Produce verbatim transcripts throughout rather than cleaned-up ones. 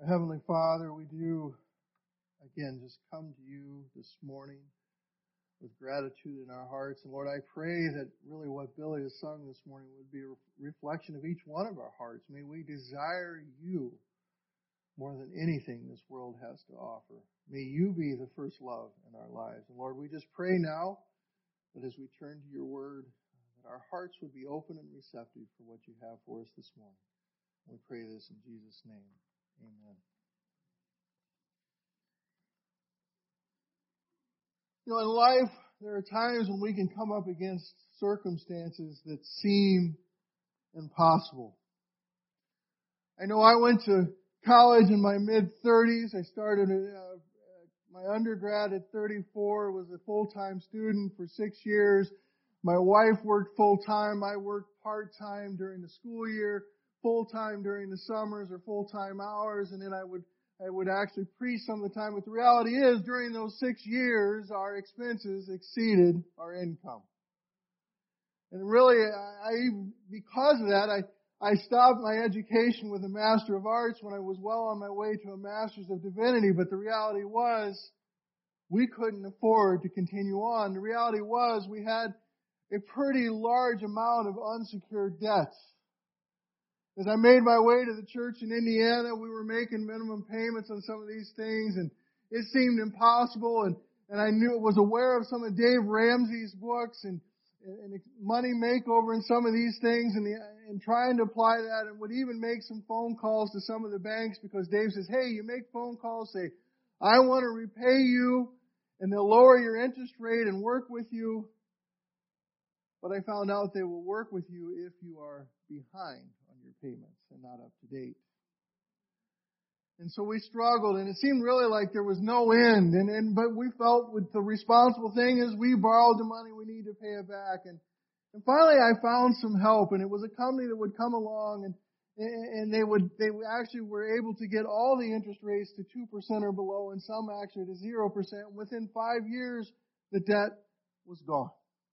Heavenly Father, we do, again, just come to you this morning with gratitude in our hearts. And Lord, I pray that really what Billy has sung this morning would be a reflection of each one of our hearts. May we desire you more than anything this world has to offer. May you be the first love in our lives. And Lord, we just pray now that as we turn to your word, that our hearts would be open and receptive for what you have for us this morning. We pray this in Jesus' name. Amen. You know, in life, there are times when we can come up against circumstances that seem impossible. I know I went to college in my mid-thirties. I started uh, my undergrad at thirty-four, was a full-time student for six years. My wife worked full-time. I worked part-time during the school year, full-time during the summers or full-time hours, and then I would I would actually preach some of the time. But the reality is, during those six years, our expenses exceeded our income. And really, I, because of that, I, I stopped my education with a Master of Arts when I was well on my way to a Master's of Divinity. But the reality was, we couldn't afford to continue on. The reality was, we had a pretty large amount of unsecured debts. As I made my way to the church in Indiana, we were making minimum payments on some of these things, and it seemed impossible. And, and I knew was aware of some of Dave Ramsey's books and, and Money Makeover and some of these things, and, the, and trying to apply that, and would even make some phone calls to some of the banks because Dave says, "Hey, you make phone calls, say, I want to repay you, and they'll lower your interest rate and work with you." But I found out they will work with you if you are behind on your payments and not up to date. And so we struggled, and it seemed really like there was no end. And, and but we felt with the responsible thing is we borrowed the money, we need to pay it back. And, and finally I found some help, and it was a company that would come along and and they would they actually were able to get all the interest rates to two percent or below, and some actually to zero percent. Within five years, the debt was gone.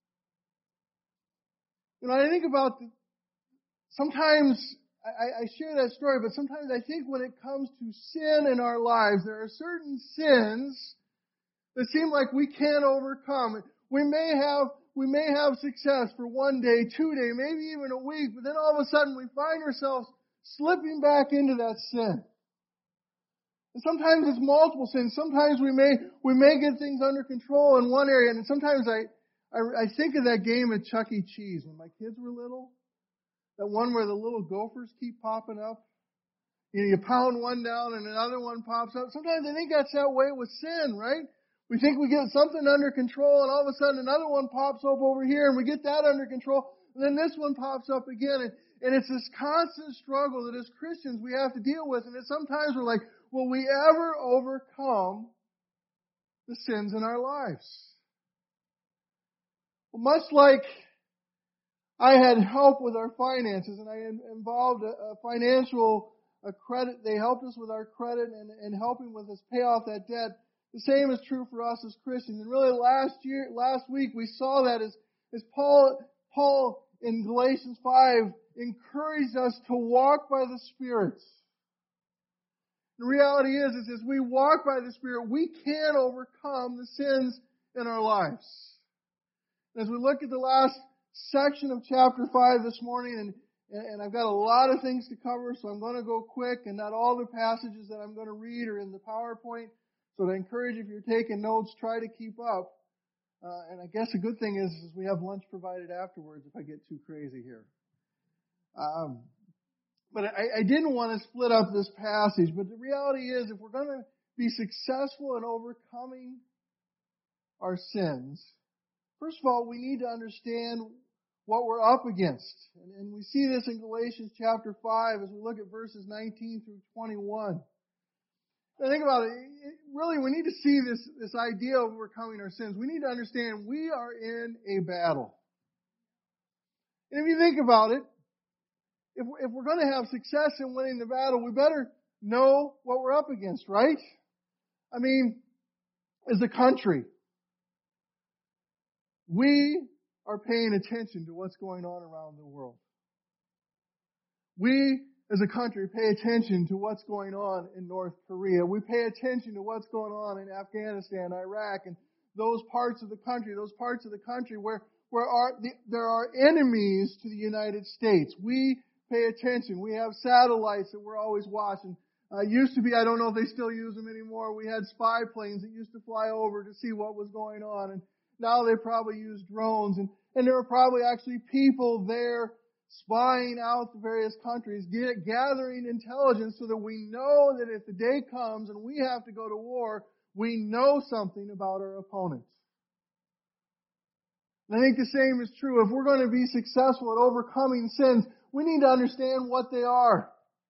You know, I think about, the, sometimes, I, I share that story, but sometimes I think when it comes to sin in our lives, there are certain sins that seem like we can't overcome. We may have, we may have success for one day, two days, maybe even a week, but then all of a sudden we find ourselves slipping back into that sin. And sometimes it's multiple sins. Sometimes we may, we may get things under control in one area, and sometimes I, I, I think of that game at Chuck E. Cheese when my kids were little. That one where the little gophers keep popping up. You know, you pound one down and another one pops up. Sometimes I think that's that way with sin, right? We think we get something under control, and all of a sudden another one pops up over here, and we get that under control, and then this one pops up again. And, and it's this constant struggle that as Christians we have to deal with. And that sometimes we're like, will we ever overcome the sins in our lives? Well, much like I had help with our finances, and I involved a, a financial a credit. They helped us with our credit and, and helping with us pay off that debt. The same is true for us as Christians. And really, last year, last week, we saw that as as Paul Paul in Galatians five encouraged us to walk by the Spirit. The reality is, is as we walk by the Spirit, we can overcome the sins in our lives. As we look at the last section of chapter five this morning, and, and I've got a lot of things to cover, so I'm going to go quick, and not all the passages that I'm going to read are in the PowerPoint, so I encourage you, if you're taking notes, try to keep up. Uh, and I guess the good thing is, is we have lunch provided afterwards if I get too crazy here. Um, but I, I didn't want to split up this passage, but the reality is, if we're going to be successful in overcoming our sins, first of all, we need to understand what we're up against. And, and we see this in Galatians chapter five as we look at verses nineteen through twenty-one. Now think about it. it. Really, we need to see this, this idea of overcoming our sins. We need to understand we are in a battle. And if you think about it, if, if we're going to have success in winning the battle, we better know what we're up against, right? I mean, as a country, we are paying attention to what's going on around the world. We, as a country, pay attention to what's going on in North Korea. We pay attention to what's going on in Afghanistan, Iraq, and those parts of the country, those parts of the country where, where are, the, there are enemies to the United States. We pay attention. We have satellites that we're always watching. Uh, used to be, I don't know if they still use them anymore, we had spy planes that used to fly over to see what was going on. And now they probably use drones. And, and there are probably actually people there spying out the various countries, get, gathering intelligence so that we know that if the day comes and we have to go to war, we know something about our opponents. And I think the same is true. If we're going to be successful at overcoming sins, we need to understand what they are.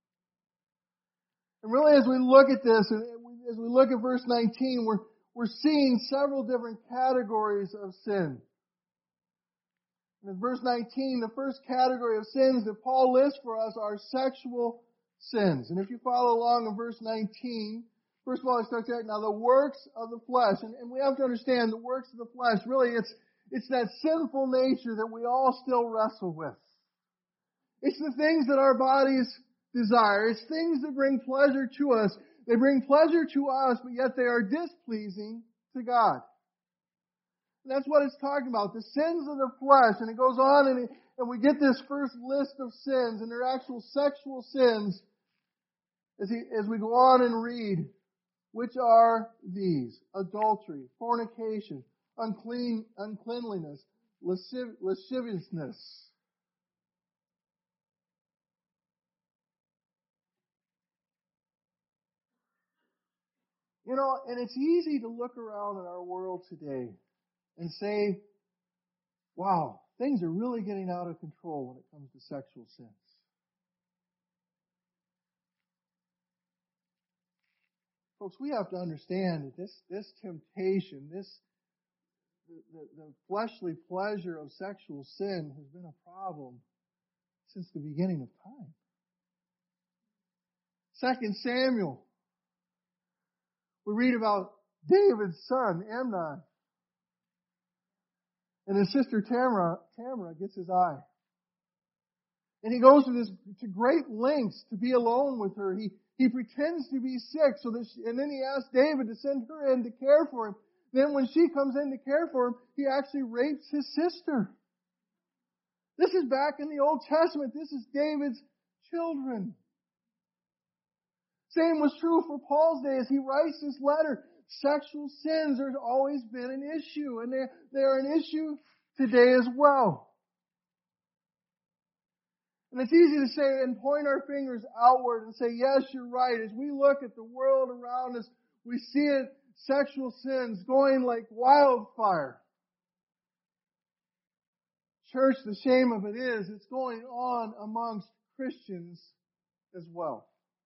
And really, as we look at this, and as we look at verse nineteen, we're, we're seeing several different categories of sin. And in verse nineteen, the first category of sins that Paul lists for us are sexual sins. And if you follow along in verse nineteen, first of all, he starts out, now the works of the flesh. And, and we have to understand the works of the flesh, really, it's, it's that sinful nature that we all still wrestle with. It's the things that our bodies desire. It's things that bring pleasure to us. They bring pleasure to us, but yet they are displeasing to God. And that's what it's talking about, the sins of the flesh. And it goes on and, it, and we get this first list of sins, and they're actual sexual sins as, he, as we go on and read, which are these: adultery, fornication, unclean, uncleanliness, lasciv- lasciviousness. You know, and it's easy to look around in our world today and say, wow, things are really getting out of control when it comes to sexual sins. Folks, we have to understand that this, this temptation, this the, the, the fleshly pleasure of sexual sin has been a problem since the beginning of time. Second Samuel, we read about David's son, Amnon. And his sister Tamara, Tamara gets his eye. And he goes to this to great lengths to be alone with her. He he pretends to be sick, so that she, and then he asks David to send her in to care for him. Then when she comes in to care for him, he actually rapes his sister. This is back in the Old Testament. This is David's children. Same was true for Paul's day as he writes this letter. Sexual sins have always been an issue, and they're, they're an issue today as well. And it's easy to say and point our fingers outward and say, yes, you're right. As we look at the world around us, we see it, sexual sins going like wildfire. Church, the shame of it is, it's going on amongst Christians as well.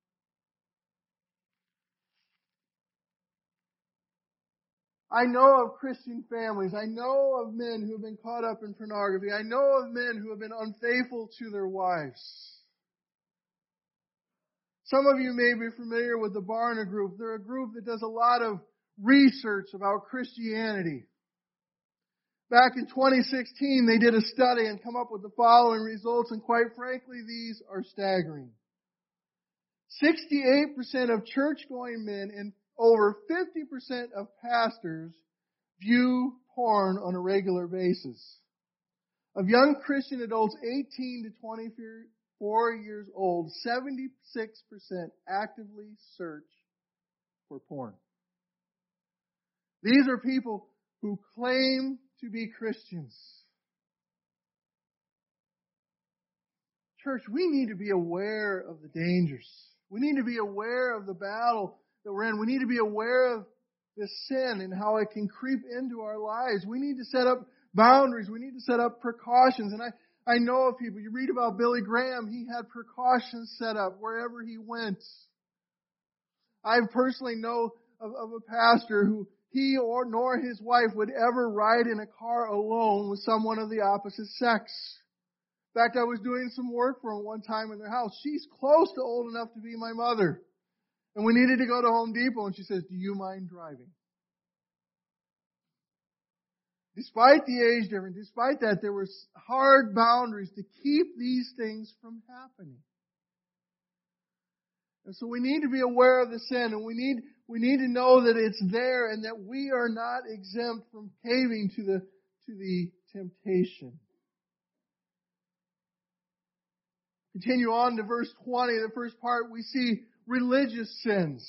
I know of Christian families. I know of men who have been caught up in pornography. I know of men who have been unfaithful to their wives. Some of you may be familiar with the Barna Group. They're a group that does a lot of research about Christianity. Back in twenty sixteen, they did a study and come up with the following results, and quite frankly, these are staggering. sixty-eight percent of church-going men and over fifty percent of pastors view porn on a regular basis. Of young Christian adults eighteen to twenty-four years old, seventy-six percent actively search for porn. These are people who claim to be Christians. Church, we need to be aware of the dangers. We need to be aware of the battle that we're in. We need to be aware of this sin and how it can creep into our lives. We need to set up boundaries. We need to set up precautions. And I, I know of people. You read about Billy Graham. He had precautions set up wherever he went. I personally know of, of a pastor who he or nor his wife would ever ride in a car alone with someone of the opposite sex. In fact, I was doing some work for him one time in their house. She's close to old enough to be my mother. And we needed to go to Home Depot, and she says, do you mind driving? Despite the age difference, despite that, there were hard boundaries to keep these things from happening. And so we need to be aware of the sin, and we need we need to know that it's there and that we are not exempt from caving to the to the temptation. Continue on to verse twenty, the first part, we see religious sins.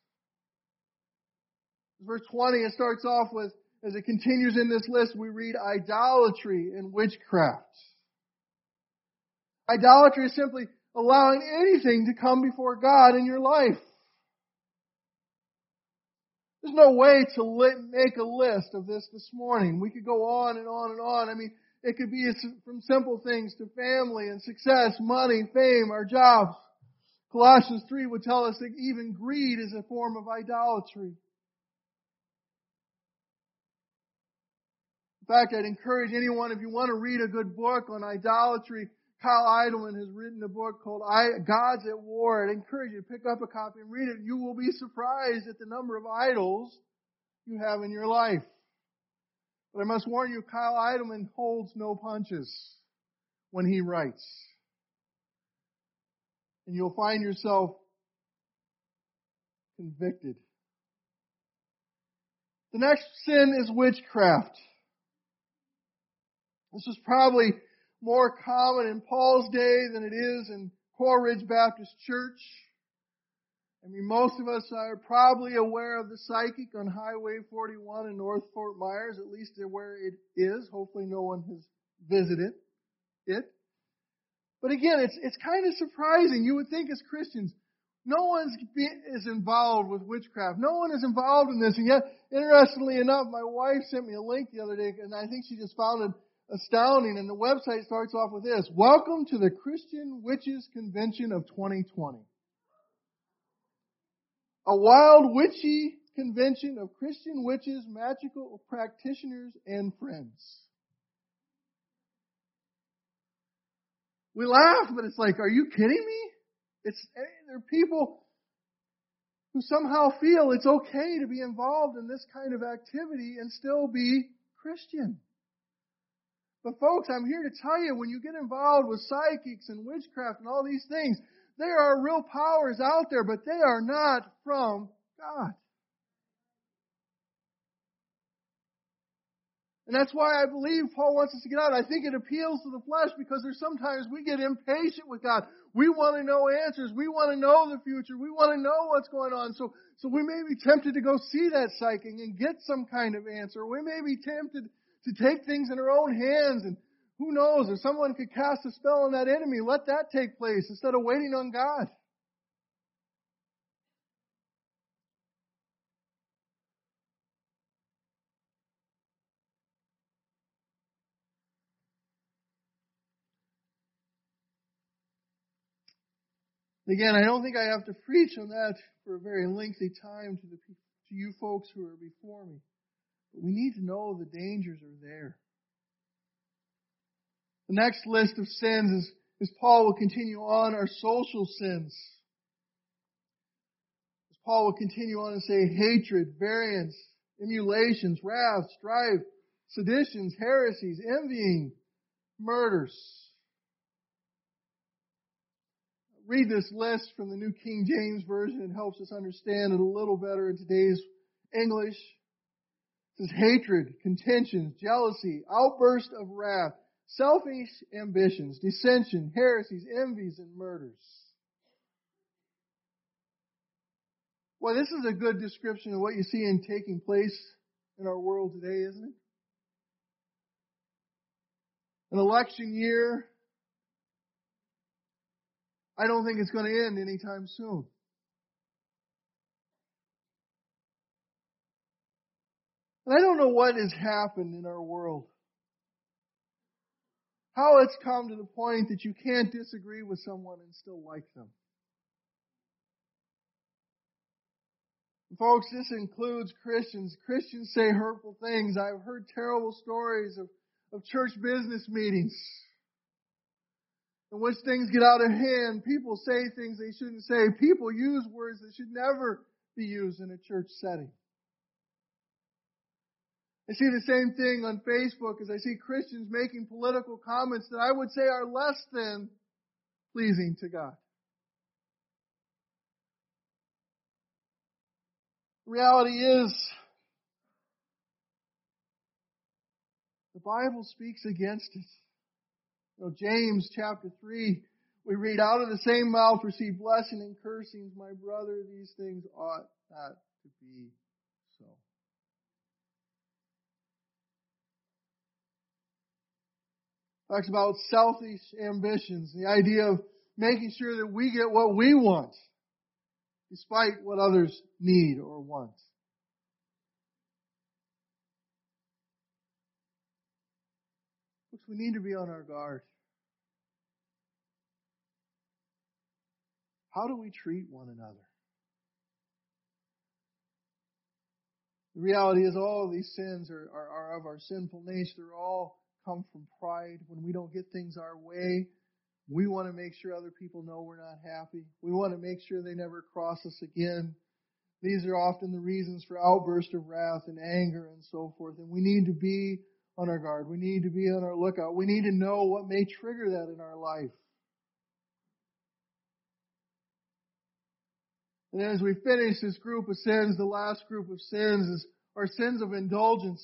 Verse twenty, it starts off with, as it continues in this list, we read idolatry and witchcraft. Idolatry is simply allowing anything to come before God in your life. There's no way to li- make a list of this this morning. We could go on and on and on. I mean, it could be from simple things to family and success, money, fame, our jobs. Colossians three would tell us that even greed is a form of idolatry. In fact, I'd encourage anyone, if you want to read a good book on idolatry, Kyle Idleman has written a book called Gods at War. I'd encourage you to pick up a copy and read it. You will be surprised at the number of idols you have in your life. But I must warn you, Kyle Idleman holds no punches when he writes. And you'll find yourself convicted. The next sin is witchcraft. This was probably more common in Paul's day than it is in Coral Ridge Baptist Church. I mean, most of us are probably aware of the psychic on Highway forty-one in North Fort Myers. At least they're where it is. Hopefully no one has visited it. But again, it's it's kind of surprising. You would think as Christians, no one is involved with witchcraft. No one is involved in this. And yet, interestingly enough, my wife sent me a link the other day, and I think she just found it astounding. And the website starts off with this: Welcome to the Christian Witches Convention of twenty twenty. A wild, witchy convention of Christian witches, magical practitioners, and friends. We laugh, but it's like, are you kidding me? It's there are people who somehow feel it's okay to be involved in this kind of activity and still be Christian. But folks, I'm here to tell you, when you get involved with psychics and witchcraft and all these things, there are real powers out there, but they are not from God. And that's why I believe Paul wants us to get out. I think it appeals to the flesh because there's sometimes we get impatient with God. We want to know answers. We want to know the future. We want to know what's going on. So, so we may be tempted to go see that psychic and get some kind of answer. We may be tempted to take things in our own hands, and who knows, if someone could cast a spell on that enemy, let that take place instead of waiting on God. Again, I don't think I have to preach on that for a very lengthy time to the to you folks who are before me. But we need to know the dangers are there. The next list of sins is, is Paul will continue on, are social sins. As Paul will continue on and say hatred, variance, emulations, wrath, strife, seditions, heresies, envying, murders. Read this list from the New King James Version. It helps us understand it a little better in today's English. It says hatred, contentions, jealousy, outburst of wrath, selfish ambitions, dissension, heresies, envies, and murders. Well, this is a good description of what you see in taking place in our world today, isn't it? An election year, I don't think it's going to end anytime soon. And I don't know what has happened in our world. How it's come to the point that you can't disagree with someone and still like them. And folks, this includes Christians. Christians say hurtful things. I've heard terrible stories of, of church business meetings in which things get out of hand. People say things they shouldn't say. People use words that should never be used in a church setting. I see the same thing on Facebook as I see Christians making political comments that I would say are less than pleasing to God. The reality is, the Bible speaks against it. You know, James chapter three, we read, out of the same mouth receive blessing and cursings. My brother, these things ought not to be so. Talks about selfish ambitions, the idea of making sure that we get what we want, despite what others need or want. Folks, we need to be on our guard. How do we treat one another? The reality is all of these sins are, are, are of our sinful nature. They're all come from pride. When we don't get things our way, we want to make sure other people know we're not happy. We want to make sure they never cross us again. These are often the reasons for outbursts of wrath and anger and so forth. And we need to be on our guard. We need to be on our lookout. We need to know what may trigger that in our life. And as we finish this group of sins, the last group of sins is our sins of indulgence.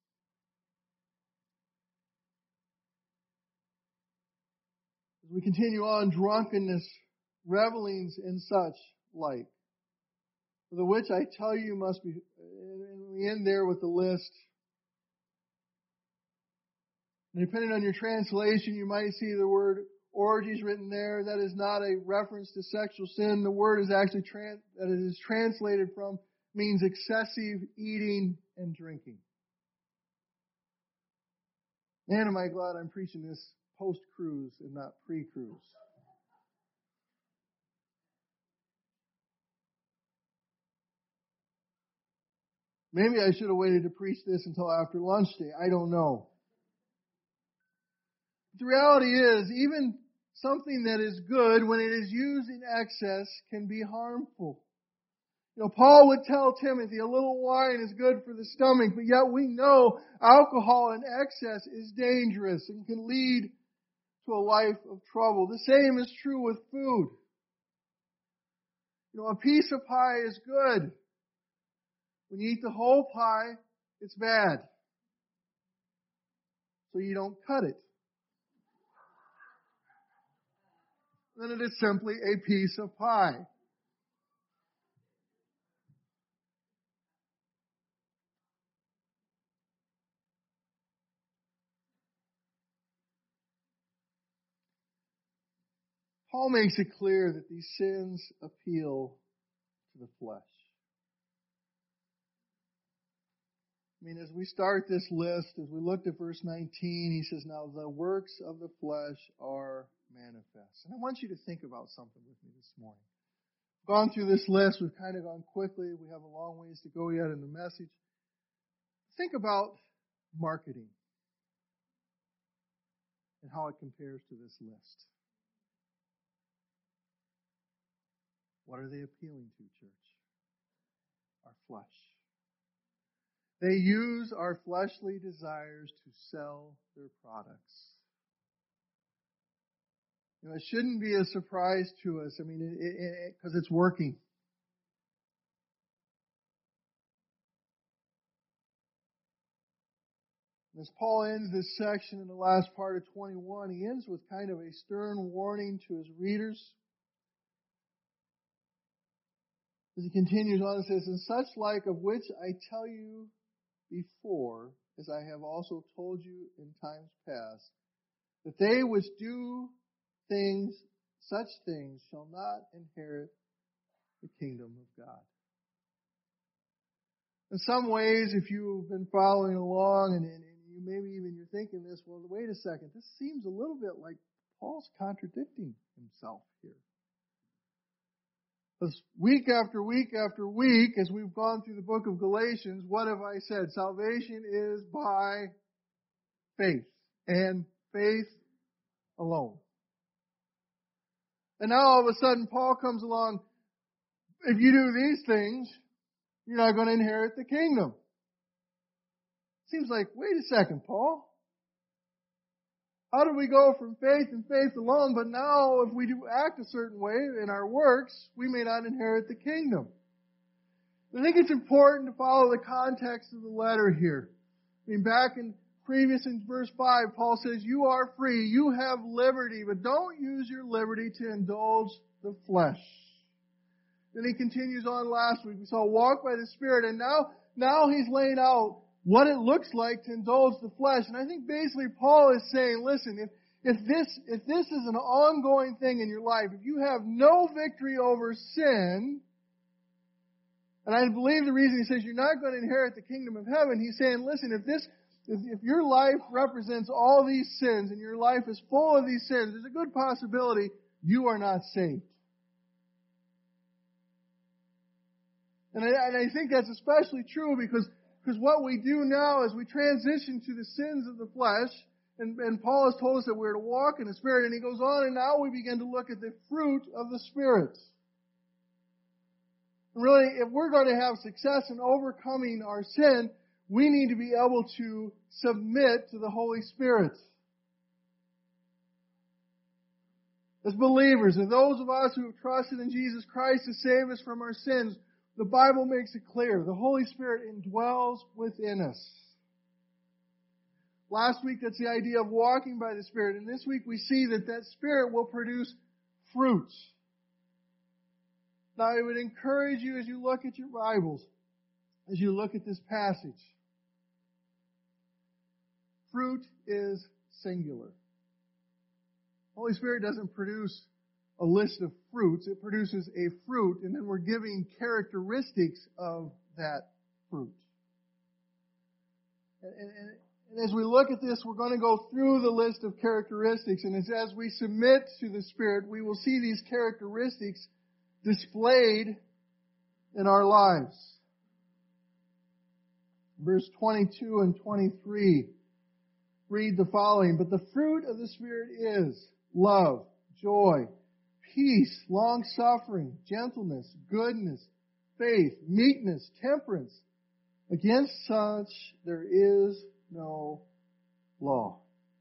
As we continue on, drunkenness, revelings, and such like. For the which I tell you must be, and we end there with the list. And depending on your translation, you might see the word orgies written there. That is not a reference to sexual sin. The word is actually trans, that it is translated from means excessive eating and drinking. Man, am I glad I'm preaching this post-cruise and not pre-cruise. Maybe I should have waited to preach this until after lunch day. I don't know. The reality is, even something that is good, when it is used in excess, can be harmful. You know, Paul would tell Timothy, a little wine is good for the stomach, but yet we know alcohol in excess is dangerous and can lead to a life of trouble. The same is true with food. You know, a piece of pie is good. When you eat the whole pie, it's bad. So you don't cut it. Then it is simply a piece of pie. Paul makes it clear that these sins appeal to the flesh. I mean, as we start this list, as we looked at verse nineteen, he says, now the works of the flesh are manifest. And I want you to think about something with me this morning. We've gone through this list. We've kind of gone quickly. We have a long ways to go yet in the message. Think about marketing and how it compares to this list. What are they appealing to, church? Our flesh. They use our fleshly desires to sell their products. You know, it shouldn't be a surprise to us. I mean, because it, it, it, it's working. As Paul ends this section in the last part of twenty-one, he ends with kind of a stern warning to his readers. As he continues on, it says, and such like of which I tell you before, as I have also told you in times past, that they which do things, such things, shall not inherit the kingdom of God. In some ways, if you've been following along, and, and you maybe even you're thinking this, well, wait a second, this seems a little bit like Paul's contradicting himself here. Because week after week after week, as we've gone through the book of Galatians, what have I said? Salvation is by faith, and faith alone. And now all of a sudden Paul comes along, if you do these things, you're not going to inherit the kingdom. Seems like, wait a second, Paul. How do we go from faith and faith alone, but now if we do act a certain way in our works, we may not inherit the kingdom? I think it's important to follow the context of the letter here. I mean, back in previous in verse five, Paul says, you are free, you have liberty, but don't use your liberty to indulge the flesh. Then he continues on last week. We saw walk by the Spirit, and now, now he's laying out what it looks like to indulge the flesh. And I think basically Paul is saying, listen, if, if this, if this is an ongoing thing in your life, if you have no victory over sin, and I believe the reason he says you're not going to inherit the kingdom of heaven, he's saying, listen, if this, if, if your life represents all these sins and your life is full of these sins, there's a good possibility you are not saved. And I, and I think that's especially true because, because what we do now is we transition to the sins of the flesh, and, and Paul has told us that we're to walk in the Spirit, and he goes on, and now we begin to look at the fruit of the Spirit. Really, if we're going to have success in overcoming our sin, we need to be able to submit to the Holy Spirit. As believers, and those of us who have trusted in Jesus Christ to save us from our sins, the Bible makes it clear. The Holy Spirit indwells within us. Last week, that's the idea of walking by the Spirit. And this week, we see that that Spirit will produce fruits. Now, I would encourage you as you look at your Bibles, as you look at this passage, fruit is singular. The Holy Spirit doesn't produce a list of fruits. It produces a fruit, and then we're giving characteristics of that fruit. And, and, and as we look at this, we're going to go through the list of characteristics, and as, as we submit to the Spirit, we will see these characteristics displayed in our lives. Verse twenty-two and twenty-three read the following, but the fruit of the Spirit is love, joy, peace, long-suffering, gentleness, goodness, faith, meekness, temperance. Against such there is no law.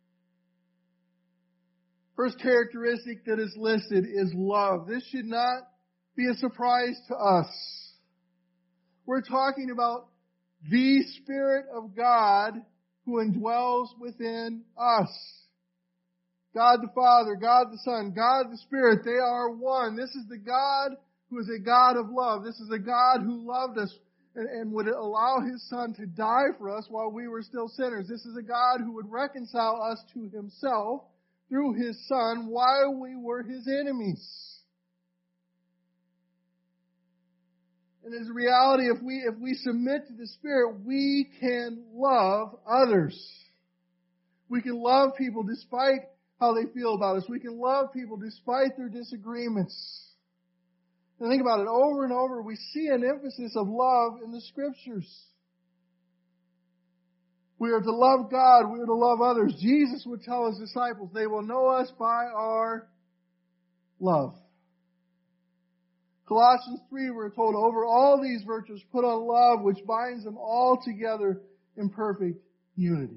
First characteristic that is listed is love. This should not be a surprise to us. We're talking about the Spirit of God who indwells within us. God the Father, God the Son, God the Spirit, they are one. This is the God who is a God of love. This is a God who loved us and, and would allow His Son to die for us while we were still sinners. This is a God who would reconcile us to Himself through His Son while we were His enemies. And as a reality, if we, if we submit to the Spirit, we can love others. We can love people despite how they feel about us. We can love people despite their disagreements. And think about it, over and over, we see an emphasis of love in the Scriptures. We are to love God. We are to love others. Jesus would tell His disciples, they will know us by our love. Colossians three, we're told, over all these virtues, put on love, which binds them all together in perfect unity.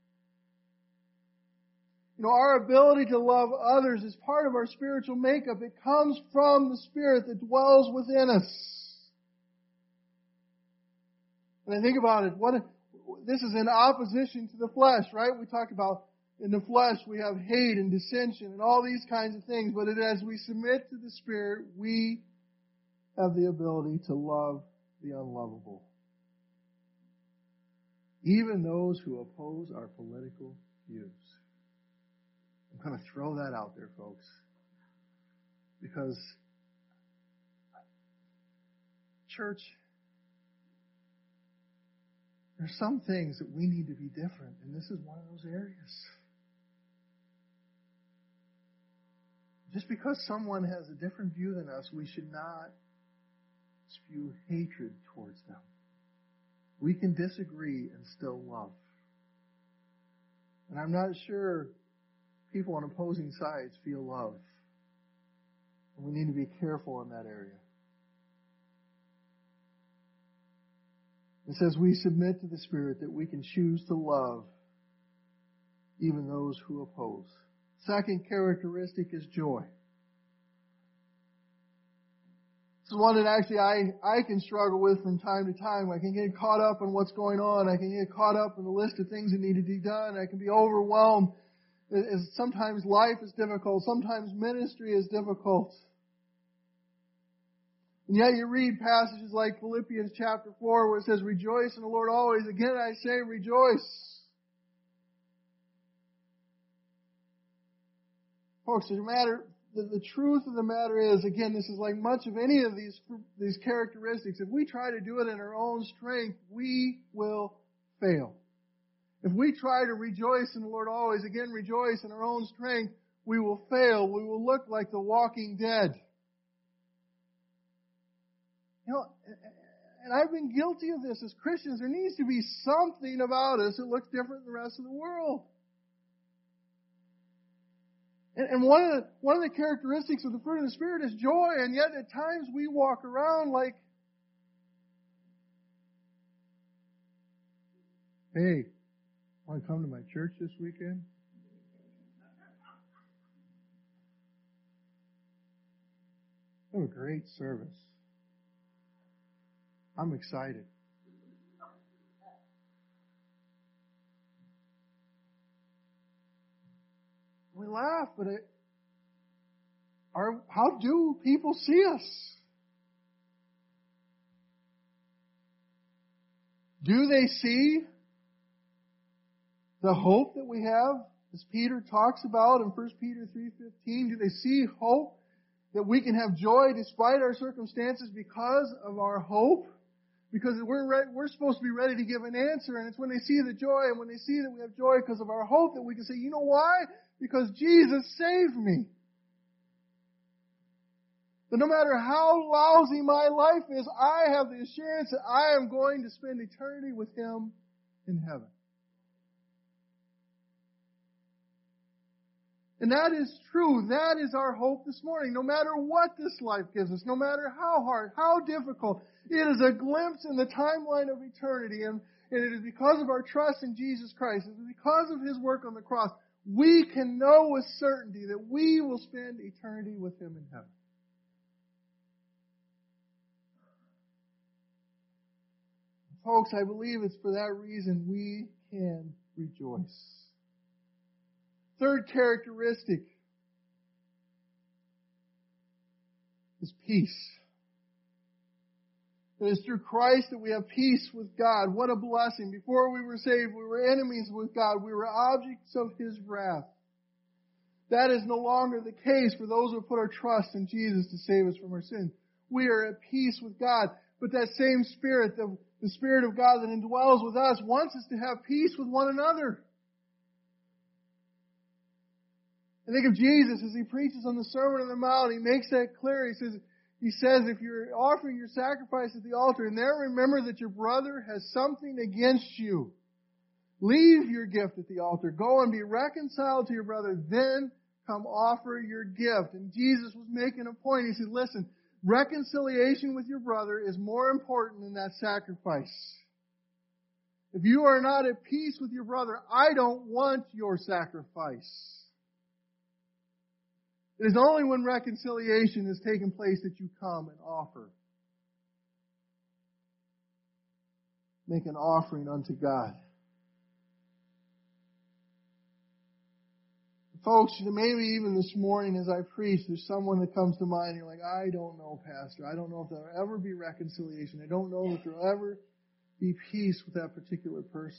You know, our ability to love others is part of our spiritual makeup. It comes from the Spirit that dwells within us. And I think about it, what this is in opposition to the flesh, right? We talk about in the flesh we have hate and dissension and all these kinds of things. But it, as we submit to the Spirit, we have the ability to love the unlovable. Even those who oppose our political views. I'm going to throw that out there, folks. Because, church, there's some things that we need to be different, and this is one of those areas. Just because someone has a different view than us, we should not spew hatred towards them. We can disagree and still love. And I'm not sure people on opposing sides feel love. And we need to be careful in that area. It says we submit to the Spirit that we can choose to love even those who oppose. Second characteristic is joy. This is one that actually I, I can struggle with from time to time. I can get caught up in what's going on. I can get caught up in the list of things that need to be done. I can be overwhelmed. Sometimes life is difficult. Sometimes ministry is difficult. And yet you read passages like Philippians chapter four where it says, rejoice in the Lord always. Again I say rejoice. Folks, the matter, the, the truth of the matter is, again, this is like much of any of these, these characteristics. If we try to do it in our own strength, we will fail. If we try to rejoice in the Lord always, again, rejoice in our own strength, we will fail. We will look like the walking dead. You know, and I've been guilty of this as Christians. There needs to be something about us that looks different than the rest of the world. And, and one of the one of the characteristics of the fruit of the Spirit is joy, and yet at times we walk around like, hey, want to come to my church this weekend? What a great service. I'm excited. We laugh, but it, our, how do people see us? Do they see the hope that we have, as Peter talks about in First Peter three fifteen? Do they see hope that we can have joy despite our circumstances because of our hope? Because we're re- we're supposed to be ready to give an answer, and it's when they see the joy and when they see that we have joy because of our hope that we can say, you know why? Because Jesus saved me. That no matter how lousy my life is, I have the assurance that I am going to spend eternity with Him in heaven. And that is true. That is our hope this morning. No matter what this life gives us, no matter how hard, how difficult, it is a glimpse in the timeline of eternity. And, and it is because of our trust in Jesus Christ, it is because of His work on the cross, we can know with certainty that we will spend eternity with Him in heaven. Folks, I believe it's for that reason we can rejoice. Third characteristic is peace. It is through Christ that we have peace with God. What a blessing. Before we were saved, we were enemies with God. We were objects of His wrath. That is no longer the case for those who put our trust in Jesus to save us from our sins. We are at peace with God. But that same Spirit, the, the Spirit of God that indwells with us, wants us to have peace with one another. I think of Jesus as He preaches on the Sermon on the Mount. He makes that clear. He says, He says, if you're offering your sacrifice at the altar, and there remember that your brother has something against you, leave your gift at the altar. Go and be reconciled to your brother. Then come offer your gift. And Jesus was making a point. He said, listen, reconciliation with your brother is more important than that sacrifice. If you are not at peace with your brother, I don't want your sacrifice. It is only when reconciliation has taken place that you come and offer. Make an offering unto God. Folks, maybe even this morning as I preach, there's someone that comes to mind and you're like, I don't know, Pastor. I don't know if there'll ever be reconciliation. I don't know if there'll ever be peace with that particular person.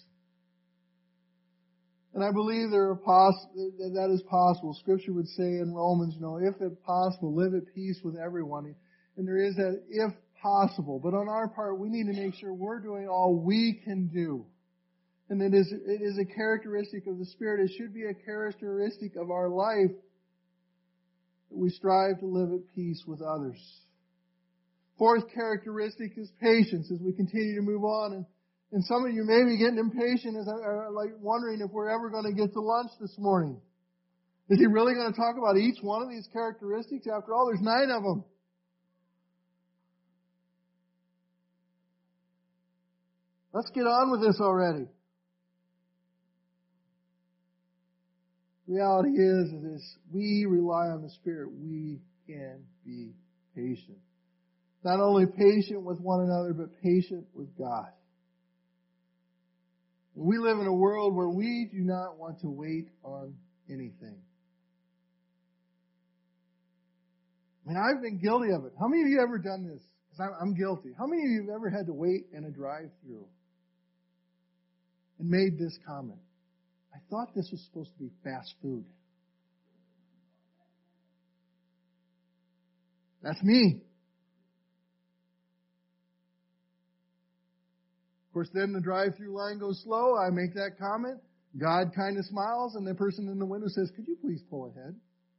And I believe there are poss- that is possible. Scripture would say in Romans, you know, if it's possible, live at peace with everyone. And there is that if possible. But on our part, we need to make sure we're doing all we can do. And it is, it is a characteristic of the Spirit. It should be a characteristic of our life that we strive to live at peace with others. Fourth characteristic is patience as we continue to move on. And And some of you may be getting impatient, as I, like wondering if we're ever going to get to lunch this morning. Is he really going to talk about each one of these characteristics? After all, there's nine of them. Let's get on with this already. Reality is, is we rely on the Spirit. We can be patient. Not only patient with one another, but patient with God. We live in a world where we do not want to wait on anything. I mean, I've been guilty of it. How many of you have ever done this? Because I'm, I'm guilty. How many of you have ever had to wait in a drive-thru and made this comment? I thought this was supposed to be fast food. That's me. Of course, then the drive-thru line goes slow. I make that comment. God kind of smiles, and the person in the window says, "Could you please pull ahead?"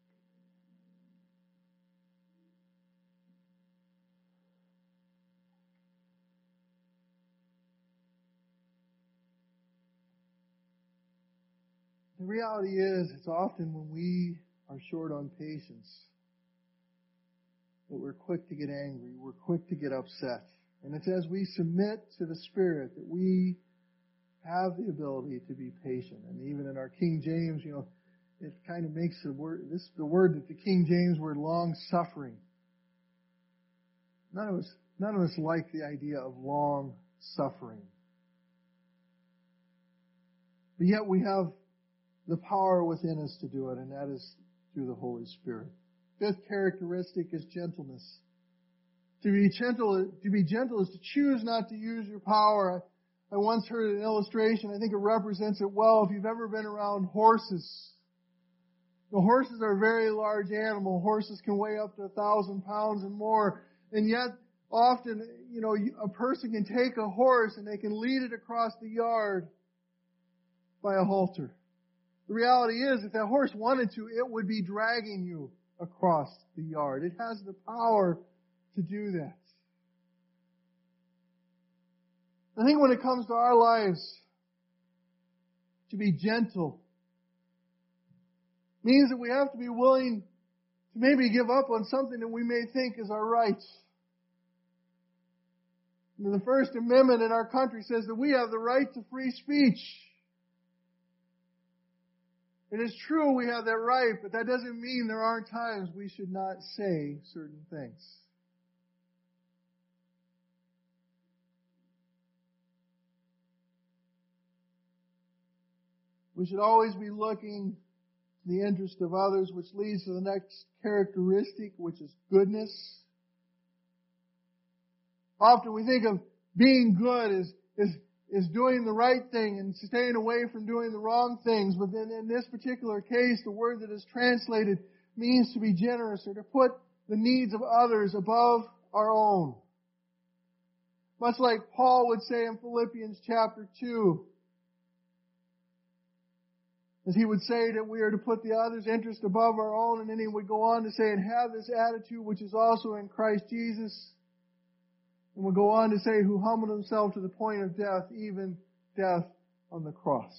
The reality is, it's often when we are short on patience that we're quick to get angry, we're quick to get upset. And it's as we submit to the Spirit that we have the ability to be patient. And even in our King James, you know, it kind of makes the word, this the word that the King James word, long suffering. None of us, none of us like the idea of long suffering. But yet we have the power within us to do it, and that is through the Holy Spirit. Fifth characteristic is gentleness. To be gentle, to be gentle is to choose not to use your power. I, I once heard an illustration. I think it represents it well. If you've ever been around horses, the horses are a very large animal. Horses can weigh up to a thousand pounds and more, and yet often, you know, a person can take a horse and they can lead it across the yard by a halter. The reality is, if that horse wanted to, it would be dragging you across the yard. It has the power to do that. I think when it comes to our lives, to be gentle means that we have to be willing to maybe give up on something that we may think is our rights. And the First Amendment in our country says that we have the right to free speech. It is true we have that right, but that doesn't mean there aren't times we should not say certain things. We should always be looking to the interest of others, which leads to the next characteristic, which is goodness. Often we think of being good as, as is doing the right thing and staying away from doing the wrong things. But then in this particular case, the word that is translated means to be generous or to put the needs of others above our own. Much like Paul would say in Philippians chapter two, as he would say that we are to put the other's interest above our own, and then he would go on to say, and have this attitude which is also in Christ Jesus. And we'll go on to say, who humbled himself to the point of death, even death on the cross.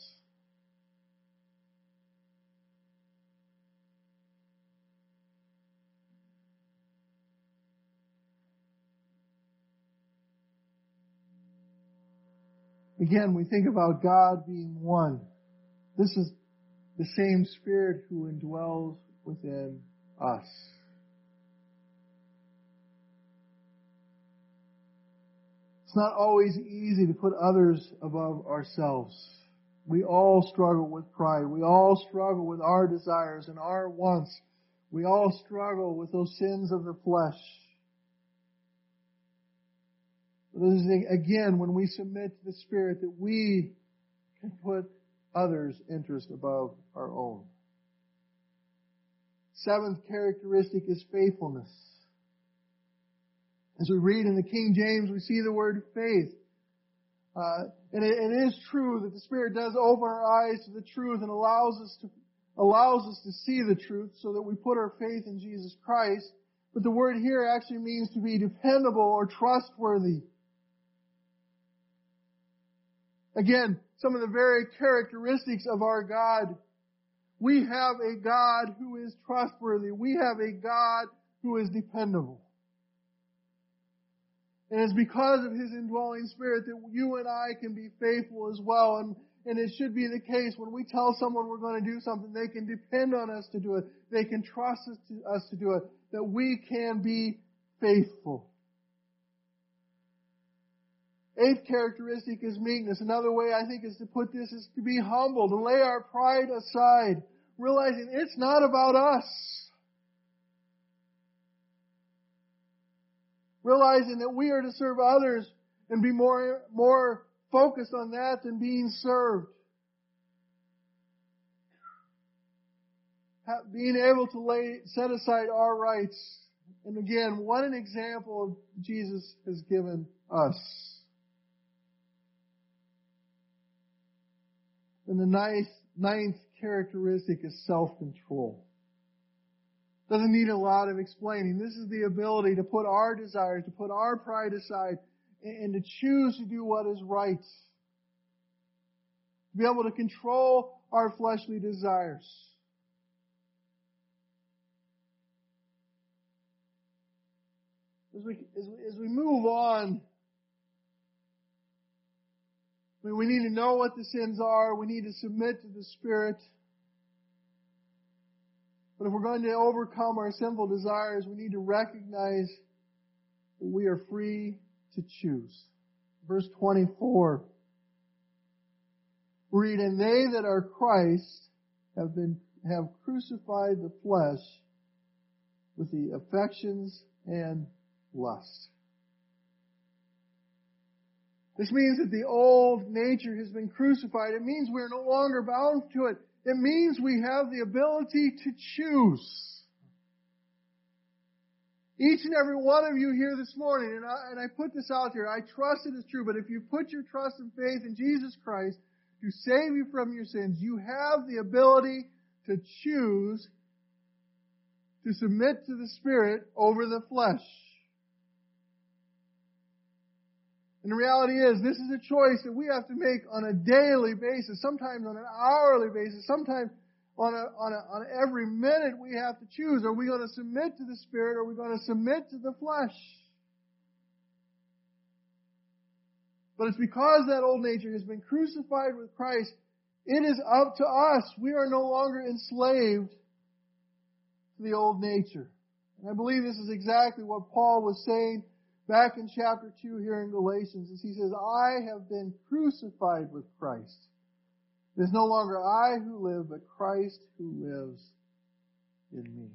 Again, we think about God being one. This is the same Spirit who indwells within us. It's not always easy to put others above ourselves. We all struggle with pride. We all struggle with our desires and our wants. We all struggle with those sins of the flesh. But it is, again, when we submit to the Spirit that we can put others' interest above our own. Seventh characteristic is faithfulness. As we read in the King James, we see the word faith. Uh, and it, it is true that the Spirit does open our eyes to the truth and allows us to allows us to see the truth so that we put our faith in Jesus Christ. But the word here actually means to be dependable or trustworthy. Again, some of the very characteristics of our God. We have a God who is trustworthy. We have a God who is dependable. And it's because of His indwelling Spirit that you and I can be faithful as well. And, and it should be the case when we tell someone we're going to do something, they can depend on us to do it. They can trust us to, us to do it. That we can be faithful. Eighth characteristic is meekness. Another way I think is to put this is to be humble, to lay our pride aside, realizing it's not about us. Realizing that we are to serve others and be more, more focused on that than being served. Being able to lay, set aside our rights. And again, what an example Jesus has given us. And the ninth, ninth characteristic is self-control. Doesn't need a lot of explaining. This is the ability to put our desires, to put our pride aside, and to choose to do what is right. To be able to control our fleshly desires. As we, as we, as we move on, I mean, we need to know what the sins are. We need to submit to the Spirit. But if we're going to overcome our sinful desires, we need to recognize that we are free to choose. Verse twenty-four. We read, "And they that are Christ have been have crucified the flesh with the affections and lusts." This means that the old nature has been crucified. It means we're no longer bound to it. It means we have the ability to choose. Each and every one of you here this morning, and I, and I put this out here, I trust it is true, but if you put your trust and faith in Jesus Christ to save you from your sins, you have the ability to choose to submit to the Spirit over the flesh. And the reality is, this is a choice that we have to make on a daily basis, sometimes on an hourly basis, sometimes on a, on a, on every minute we have to choose. Are we going to submit to the Spirit, or are we going to submit to the flesh? But it's because that old nature has been crucified with Christ, it is up to us. We are no longer enslaved to the old nature. And I believe this is exactly what Paul was saying back in chapter two here in Galatians, as he says, "I have been crucified with Christ. It is no longer I who live, but Christ who lives in me."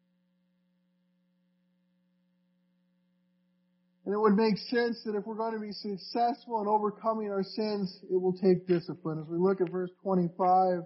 And it would make sense that if we're going to be successful in overcoming our sins, it will take discipline. As we look at verse twenty-five,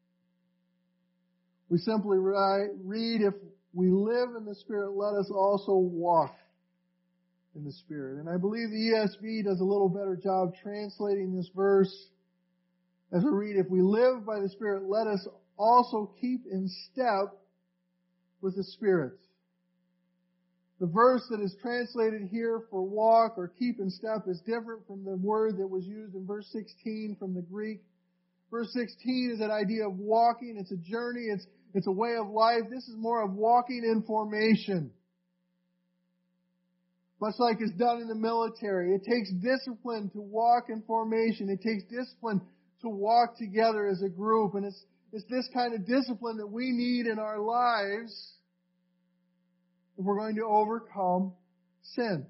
we simply read, "If we live in the Spirit, let us also walk in the Spirit." And I believe the E S V does a little better job translating this verse as we read, "If we live by the Spirit, let us also keep in step with the Spirit." The verse that is translated here for walk or keep in step is different from the word that was used in verse sixteen from the Greek. Verse sixteen is that idea of walking. It's a journey. It's, it's a way of life. This is more of walking in formation. Much like it's done in the military. It takes discipline to walk in formation. It takes discipline to walk together as a group. And it's, it's this kind of discipline that we need in our lives if we're going to overcome sin.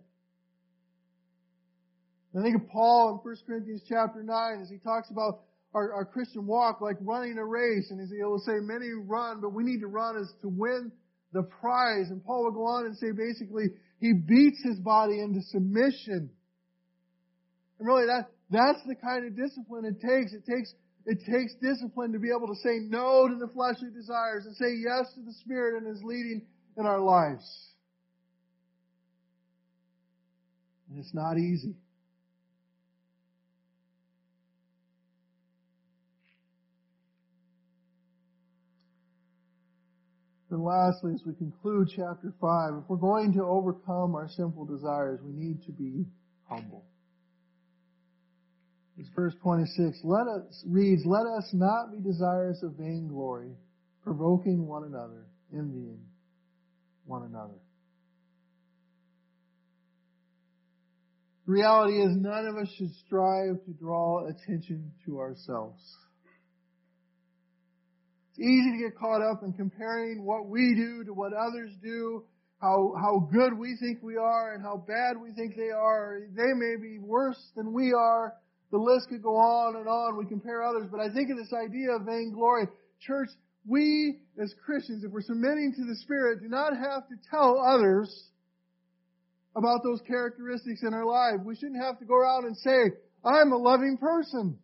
I think of Paul in First Corinthians chapter nine as he talks about our, our Christian walk like running a race. And as he will say, many run, but we need to run as to win the prize. And Paul will go on and say basically, he beats his body into submission. And really that, that's the kind of discipline it takes. It takes, it takes discipline to be able to say no to the fleshly desires and say yes to the Spirit and His leading in our lives. And it's not easy. And lastly, as we conclude chapter five, if we're going to overcome our sinful desires, we need to be humble. It's verse twenty-six. Let us reads, "Let us not be desirous of vainglory, provoking one another, envying one another." The reality is none of us should strive to draw attention to ourselves. It's easy to get caught up in comparing what we do to what others do, how, how good we think we are and how bad we think they are. They may be worse than we are. The list could go on and on. We compare others. But I think of this idea of vainglory. Church, we as Christians, if we're submitting to the Spirit, do not have to tell others about those characteristics in our life. We shouldn't have to go around and say, I'm a loving person.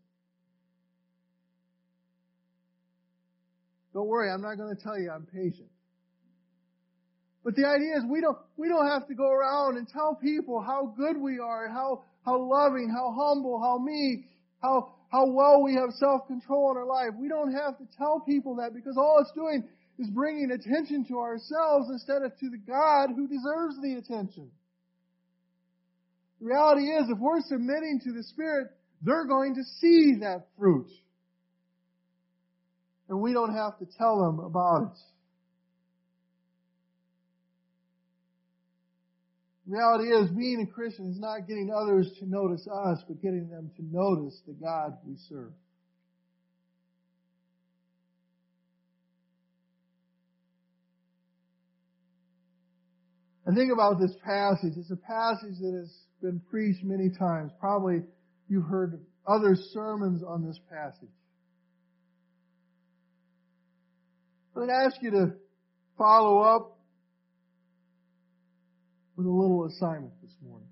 Don't worry, I'm not going to tell you I'm patient. But the idea is we don't, we don't have to go around and tell people how good we are, how, how loving, how humble, how meek, how, how well we have self-control in our life. We don't have to tell people that, because all it's doing is bringing attention to ourselves instead of to the God who deserves the attention. The reality is, if we're submitting to the Spirit, they're going to see that fruit. And we don't have to tell them about it. The reality is, being a Christian is not getting others to notice us, but getting them to notice the God we serve. I think about this passage. It's a passage that has been preached many times. Probably you've heard other sermons on this passage. But I'd ask you to follow up with a little assignment this morning.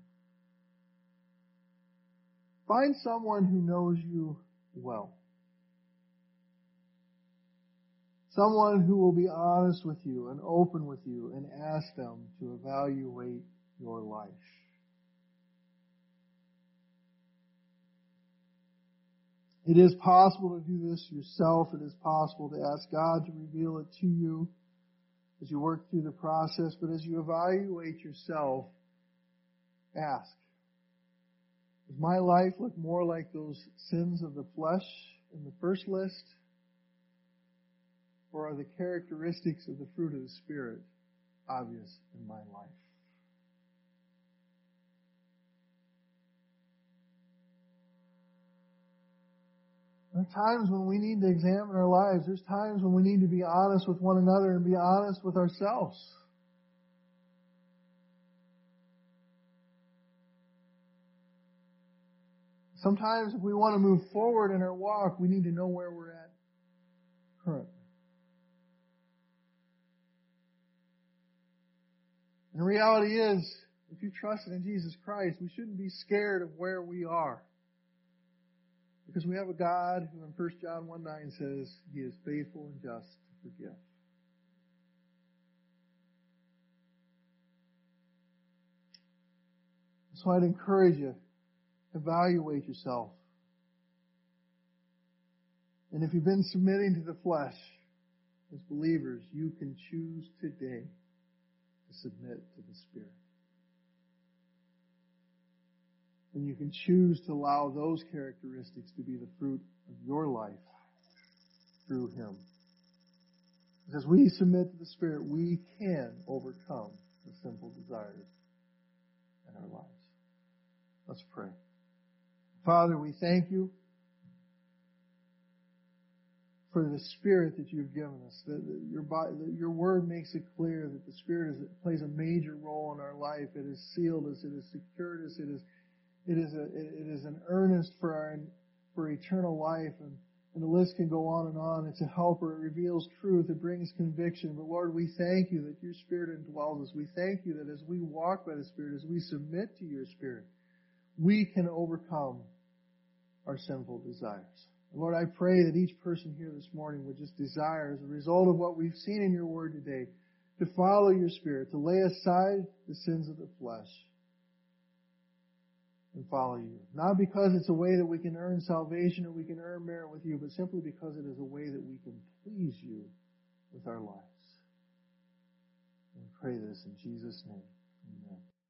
Find someone who knows you well. Someone who will be honest with you and open with you, and ask them to evaluate your life. It is possible to do this yourself. It is possible to ask God to reveal it to you as you work through the process. But as you evaluate yourself, ask, does my life look more like those sins of the flesh in the first list? Or are the characteristics of the fruit of the Spirit obvious in my life? There are times when we need to examine our lives. There's times when we need to be honest with one another and be honest with ourselves. Sometimes if we want to move forward in our walk, we need to know where we're at currently. And the reality is, if you trusted in Jesus Christ, we shouldn't be scared of where we are. Because we have a God who in First John one nine says He is faithful and just to forgive. So I'd encourage you, evaluate yourself. And if you've been submitting to the flesh, as believers, you can choose today to submit to the Spirit. And you can choose to allow those characteristics to be the fruit of your life through Him. As we submit to the Spirit, we can overcome the sinful desires in our lives. Let's pray. Father, we thank you for the Spirit that you've given us. That your, that your Word makes it clear that the Spirit is, plays a major role in our life. It has sealed us. It has secured us. It is It is a, it is an earnest for our, for eternal life, and, and the list can go on and on. It's a helper. It reveals truth. It brings conviction. But Lord, we thank you that your Spirit indwells us. We thank you that as we walk by the Spirit, as we submit to your Spirit, we can overcome our sinful desires. And Lord, I pray that each person here this morning would just desire, as a result of what we've seen in your word today, to follow your Spirit, to lay aside the sins of the flesh, and follow you. Not because it's a way that we can earn salvation or we can earn merit with you, but simply because it is a way that we can please you with our lives. And we pray this in Jesus' name. Amen.